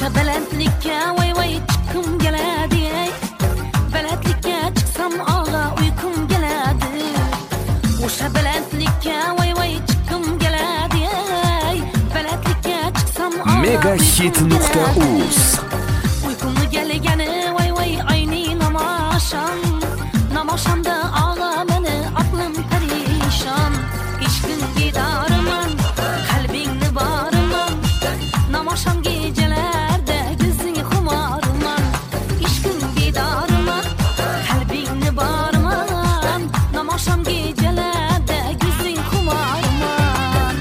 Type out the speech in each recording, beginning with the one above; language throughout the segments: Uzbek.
O'sha balandlikka voy voy chiqqim keladi. Balandlikka chiqsam og'a uyqum keladi. O'sha balandlikka voy voy chiqqim keladi. Balandlikka chiqsam og'a Megahit.uz uyqumni kelgani voy voy ayni namosham. Namoşamda ağlamını aklım perişan. İşkın gidarman, kalbingni barman. Namoşam gecelerde gözün xumarman. İşkın gidarman, kalbingni barman. Namoşam gecelerde gözün xumarman.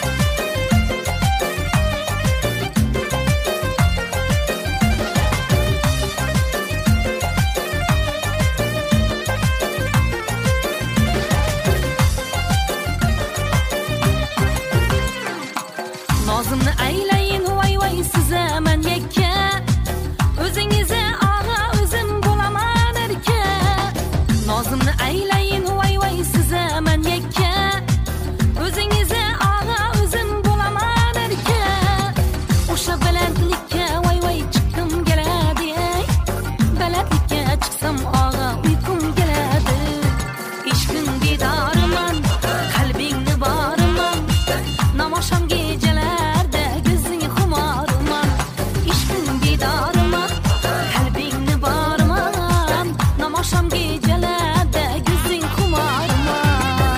Nozimni aylayin voy voy sizaman yakka. O'zingizga og'a o'zim bo'laman erka. Nozimni aylayin voy voy sizaman yakka. O'zingizga og'a o'zim bo'laman erka. O'sha balandlikka voy voy chiqqim keladi. Balandlikka chiqsam og'a uyqum keladi. Ishqing didorman, qalbingni borman. Namosham gecelerde gözün xumarman. İşqing didorman, qalbingni borman. Namosham gecelerde gözün xumarman.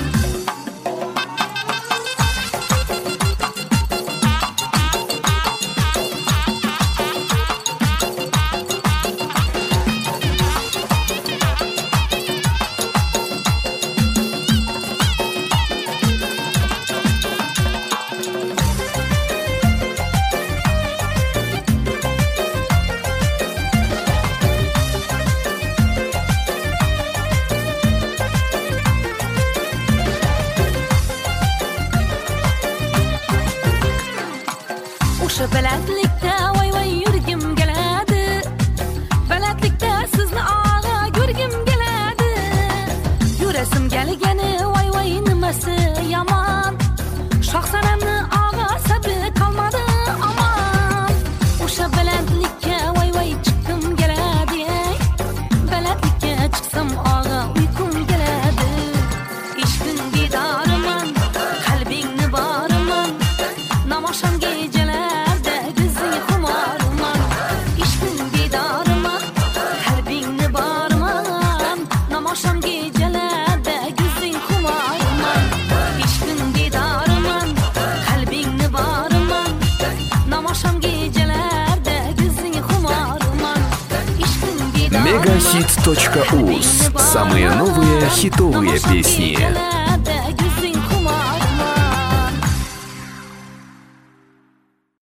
O'sha balandlikda voy voy yurgim keladi. Balandlikda sizni og'a ko'rgim keladi. Yurasim kelgani voy voy nimasi yomon. Shohsanamni og'a sabi qolmadi aman. O'sha balandlikka voy voy chiqqim keladi. Balandlikka chiqsam og'a uyqum keladi. Ishqing didorman, qalbingni borman. Namosham gecelerde gözün xumarman. İşqing didorman, qalbingni borman. Namosham gecelerde gözün xumarman. İşqing didorman, qalbingni borman. Namosham gecelerde gözün xumarman. İşqing didorman. Megahit.uz. Самые новые хитовые песни.